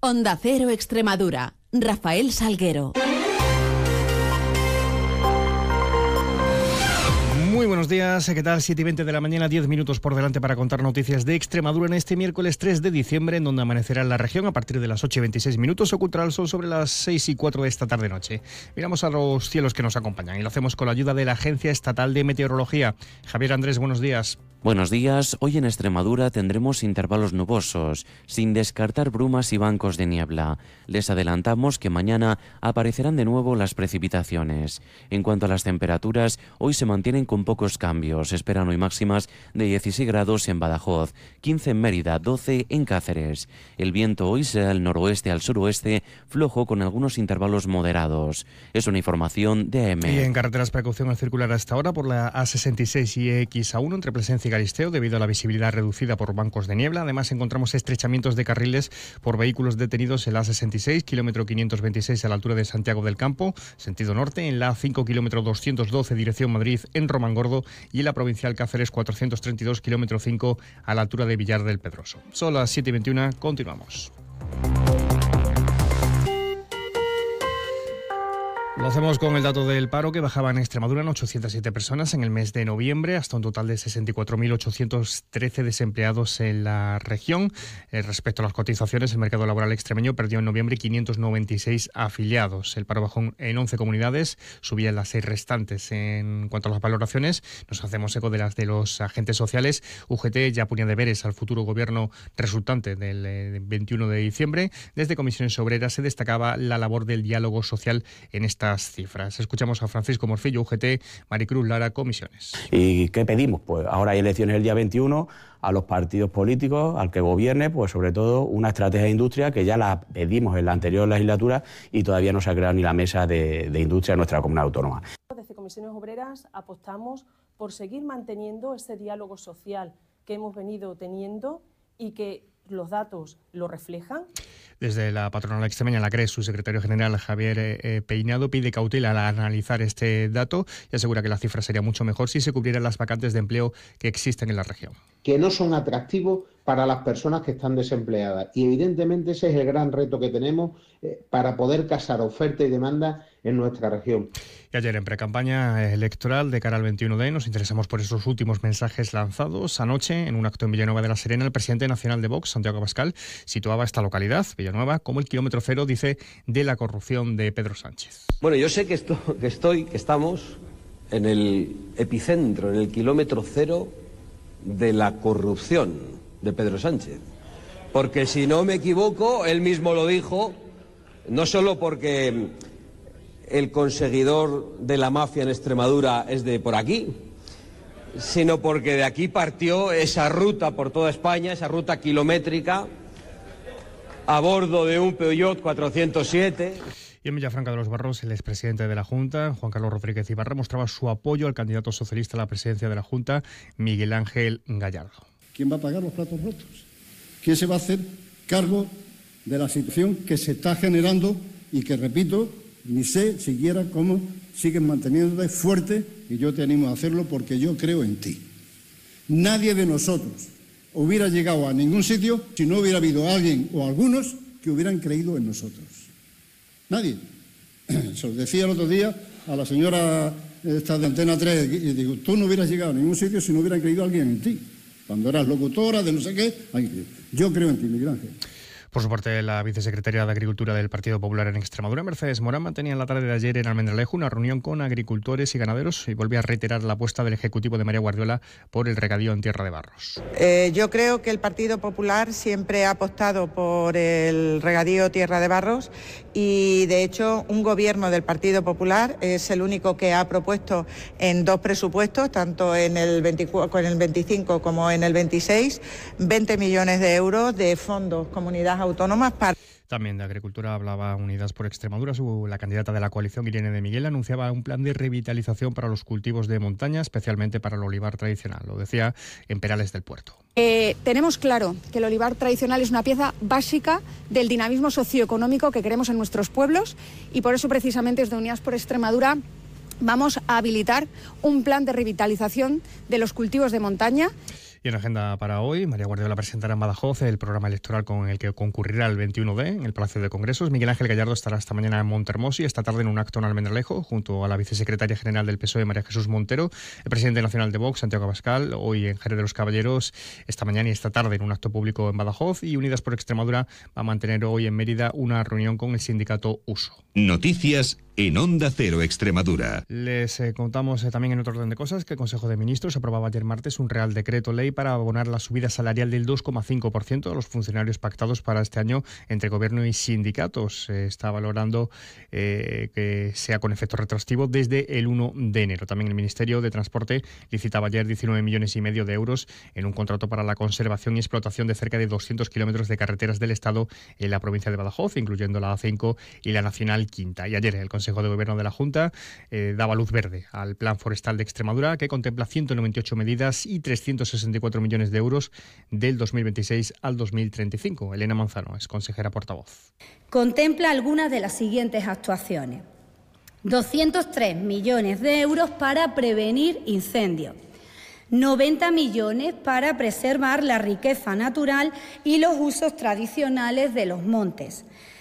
Onda Cero Extremadura. Rafael Salguero. Muy buenos días, ¿qué tal? 7:20 de la mañana, 10 minutos por delante para contar noticias de Extremadura en este miércoles 3 de diciembre, en donde amanecerá en la región a partir de las 8:26 minutos, ocultará el sol sobre las 6:04 de esta tarde-noche. Miramos a los cielos que nos acompañan y lo hacemos con la ayuda de la Agencia Estatal de Meteorología. Javier Andrés, buenos días. Buenos días. Hoy en Extremadura tendremos intervalos nubosos, sin descartar brumas y bancos de niebla. Les adelantamos que mañana aparecerán de nuevo las precipitaciones. En cuanto a las temperaturas, hoy se mantienen con pocos cambios. Esperan hoy máximas de 16 grados en Badajoz, 15 en Mérida, 12 en Cáceres. El viento hoy será del noroeste al suroeste, flojo con algunos intervalos moderados. Es una información de AM. Y en carreteras, precaución al circular hasta ahora por la A66 y EX1 entre Plasencia y Galisteo debido a la visibilidad reducida por bancos de niebla. Además encontramos estrechamientos de carriles por vehículos detenidos en la A66, kilómetro 526 a la altura de Santiago del Campo, sentido norte, en la A5, kilómetro 212, dirección Madrid, en Romangordo, y en la provincial Cáceres 432, kilómetro 5 a la altura de Villar del Pedroso. Son las 7:21, continuamos. Lo hacemos con el dato del paro, que bajaba en Extremadura en 807 personas en el mes de noviembre, hasta un total de 64.813 desempleados en la región. Respecto a las cotizaciones, el mercado laboral extremeño perdió en noviembre 596 afiliados. El paro bajó en 11 comunidades, subía en las 6 restantes. En cuanto a las valoraciones, nos hacemos eco de las de los agentes sociales. UGT ya ponía deberes al futuro gobierno resultante del 21 de diciembre. Desde Comisiones Obreras se destacaba la labor del diálogo social en esta cifras. Escuchamos a Francisco Morcillo, UGT, Maricruz Lara, Comisiones. ¿Y qué pedimos? Pues ahora hay elecciones el día 21, a los partidos políticos, al que gobierne, pues sobre todo una estrategia de industria que ya la pedimos en la anterior legislatura y todavía no se ha creado ni la mesa de industria en nuestra comunidad autónoma. Desde Comisiones Obreras apostamos por seguir manteniendo ese diálogo social que hemos venido teniendo y que los datos lo reflejan. Desde la patronal extremeña, la CRE, su secretario general Javier Peinado pide cautela al analizar este dato y asegura que la cifra sería mucho mejor si se cubrieran las vacantes de empleo que existen en la región. Que no son atractivos para las personas que están desempleadas y evidentemente ese es el gran reto que tenemos para poder casar oferta y demanda en nuestra región. Y ayer en precampaña electoral de cara al 21D nos interesamos por esos últimos mensajes lanzados. Anoche, en un acto en Villanueva de la Serena, el presidente nacional de Vox, Santiago Abascal, situaba esta localidad, Villanueva, como el kilómetro cero, dice, de la corrupción de Pedro Sánchez. Bueno, yo sé que estamos en el epicentro, en el kilómetro cero de la corrupción de Pedro Sánchez. Porque si no me equivoco, él mismo lo dijo, no solo porque el conseguidor de la mafia en Extremadura es de por aquí, sino porque de aquí partió esa ruta por toda España, esa ruta kilométrica, a bordo de un Peugeot 407. Y en Villafranca de los Barros, el expresidente de la Junta, Juan Carlos Rodríguez Ibarra, mostraba su apoyo al candidato socialista a la presidencia de la Junta, Miguel Ángel Gallardo. ¿Quién va a pagar los platos rotos? ¿Quién se va a hacer cargo de la situación que se está generando y que, repito, ni sé siquiera cómo siguen manteniéndote fuerte, y yo te animo a hacerlo porque yo creo en ti? Nadie de nosotros hubiera llegado a ningún sitio si no hubiera habido alguien o algunos que hubieran creído en nosotros. Nadie. Se lo decía el otro día a la señora esta de Antena 3, y digo, tú no hubieras llegado a ningún sitio si no hubiera creído alguien en ti. Cuando eras locutora de no sé qué, yo creo en ti, Miguel Ángel. Por su parte, la vicesecretaria de Agricultura del Partido Popular en Extremadura, Mercedes Morán, mantenía en la tarde de ayer en Almendralejo una reunión con agricultores y ganaderos y volvió a reiterar la apuesta del Ejecutivo de María Guardiola por el regadío en Tierra de Barros. Yo creo que el Partido Popular siempre ha apostado por el regadío Tierra de Barros y, de hecho, un gobierno del Partido Popular es el único que ha propuesto en 2 presupuestos, tanto en el 25 como en el 26, 20 millones de euros de fondos comunidades autónomas para... También de Agricultura hablaba Unidas por Extremadura. La candidata de la coalición, Irene de Miguel, anunciaba un plan de revitalización para los cultivos de montaña, especialmente para el olivar tradicional. Lo decía en Perales del Puerto. Tenemos claro que el olivar tradicional es una pieza básica del dinamismo socioeconómico que queremos en nuestros pueblos y por eso precisamente desde Unidas por Extremadura vamos a habilitar un plan de revitalización de los cultivos de montaña. Y en agenda para hoy, María Guardiola presentará en Badajoz el programa electoral con el que concurrirá el 21D en el Palacio de Congresos. Miguel Ángel Gallardo estará esta mañana en Montermoso y esta tarde en un acto en Almendralejo junto a la vicesecretaria general del PSOE, María Jesús Montero, el presidente nacional de Vox, Santiago Abascal, hoy en Jerez de los Caballeros, esta mañana y esta tarde en un acto público en Badajoz, y Unidas por Extremadura va a mantener hoy en Mérida una reunión con el sindicato USO. Noticias en Onda Cero Extremadura. Les contamos también en otro orden de cosas que el Consejo de Ministros aprobaba ayer martes un Real Decreto Ley para abonar la subida salarial del 2,5% a los funcionarios pactados para este año entre Gobierno y sindicatos. Se está valorando que sea con efecto retroactivo desde el 1 de enero. También el Ministerio de Transporte licitaba ayer 19,5 millones de euros en un contrato para la conservación y explotación de cerca de 200 kilómetros de carreteras del Estado en la provincia de Badajoz, incluyendo la A5 y la Nacional Quinta. Y ayer el Consejo de Gobierno de la Junta daba luz verde al Plan Forestal de Extremadura, que contempla 198 medidas y 364 millones de euros del 2026 al 2035. Elena Manzano es consejera portavoz. Contempla algunas de las siguientes actuaciones. 203 millones de euros para prevenir incendios. 90 millones para preservar la riqueza natural y los usos tradicionales de los montes.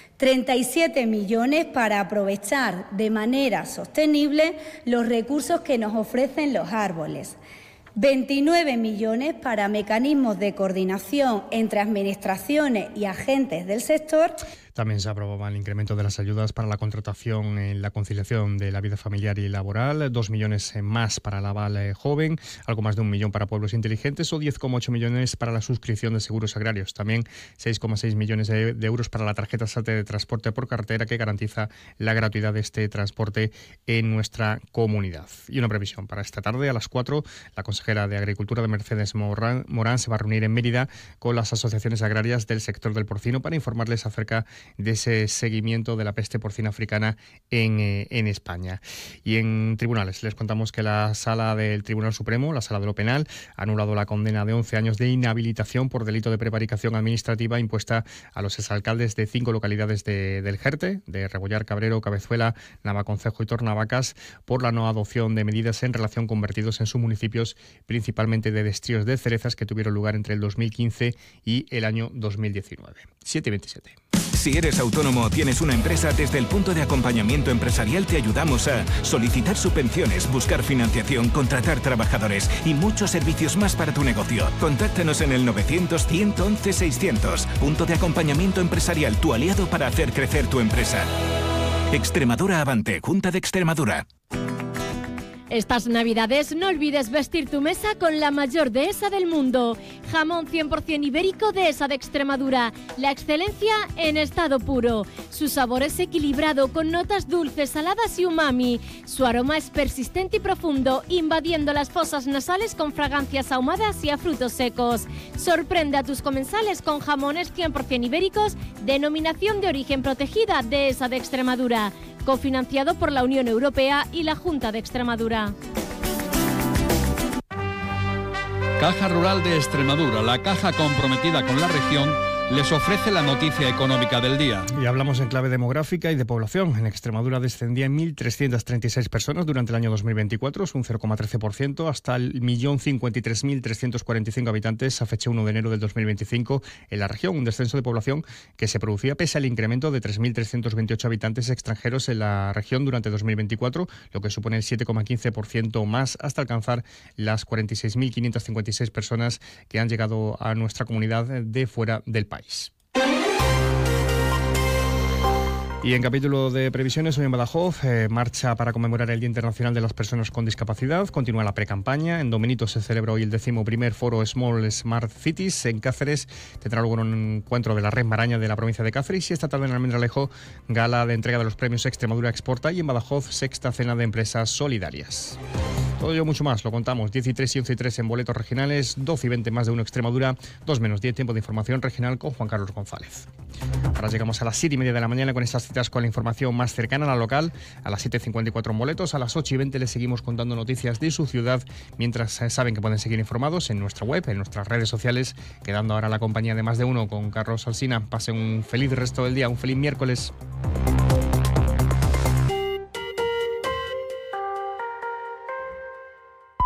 37 millones para aprovechar de manera sostenible los recursos que nos ofrecen los árboles. 29 millones para mecanismos de coordinación entre administraciones y agentes del sector. También se aprobaba el incremento de las ayudas para la contratación en la conciliación de la vida familiar y laboral, 2 millones más para la aval joven, algo más de 1 millón para pueblos inteligentes o 10,8 millones para la suscripción de seguros agrarios. También 6,6 millones de euros para la tarjeta SATE de transporte por carretera, que garantiza la gratuidad de este transporte en nuestra comunidad. Y una previsión para esta tarde a las 4, la consejera de Agricultura de Mercedes Morán se va a reunir en Mérida con las asociaciones agrarias del sector del porcino para informarles acerca de ese seguimiento de la peste porcina africana en España. Y en tribunales les contamos que la Sala del Tribunal Supremo, la Sala de lo Penal, ha anulado la condena de 11 años de inhabilitación por delito de prevaricación administrativa impuesta a los exalcaldes de 5 localidades del Jerte, de Rebollar, Cabrero, Cabezuela, Navaconcejo y Tornavacas, por la no adopción de medidas en relación con vertidos en sus municipios, principalmente de destríos de cerezas que tuvieron lugar entre el 2015 y el año 2019. 7:27. Si eres autónomo o tienes una empresa, desde el punto de acompañamiento empresarial te ayudamos a solicitar subvenciones, buscar financiación, contratar trabajadores y muchos servicios más para tu negocio. Contáctanos en el 900-111-600. Punto de acompañamiento empresarial, tu aliado para hacer crecer tu empresa. Extremadura Avante, Junta de Extremadura. Estas Navidades no olvides vestir tu mesa con la mayor dehesa del mundo. Jamón 100% ibérico Dehesa de Extremadura. La excelencia en estado puro. Su sabor es equilibrado con notas dulces, saladas y umami. Su aroma es persistente y profundo, invadiendo las fosas nasales con fragancias ahumadas y a frutos secos. Sorprende a tus comensales con jamones 100% ibéricos, denominación de origen protegida Dehesa de Extremadura. Cofinanciado por la Unión Europea y la Junta de Extremadura. Caja Rural de Extremadura, la caja comprometida con la región, les ofrece la noticia económica del día. Y hablamos en clave demográfica y de población. En Extremadura descendían 1.336 personas durante el año 2024, es un 0,13%, hasta el 1.053.345 habitantes a fecha 1 de enero del 2025 en la región. Un descenso de población que se producía pese al incremento de 3.328 habitantes extranjeros en la región durante 2024, lo que supone el 7,15% más, hasta alcanzar las 46.556 personas que han llegado a nuestra comunidad de fuera del país. Y en capítulo de previsiones, hoy en Badajoz, marcha para conmemorar el Día Internacional de las Personas con Discapacidad. Continúa la precampaña. En Domenito se celebra hoy el 11º Foro Small Smart Cities. En Cáceres tendrá luego un encuentro de la Red Maraña de la provincia de Cáceres. Y esta tarde en Almendralejo, gala de entrega de los premios Extremadura Exporta. Y en Badajoz, sexta cena de empresas solidarias. Todo ello mucho más, lo contamos. 10 y 3 y 11 y 3 en boletos regionales, 12 y 20 más de 1 Extremadura, 2 menos 10 tiempo de información regional con Juan Carlos González. Ahora llegamos a las 7:30 de la mañana con estas citas con la información más cercana a la local. A las 7:54 en boletos, a las 8:20 les seguimos contando noticias de su ciudad, mientras saben que pueden seguir informados en nuestra web, en nuestras redes sociales, quedando ahora la compañía de Más de Uno con Carlos Alsina. Pasen un feliz resto del día, un feliz miércoles.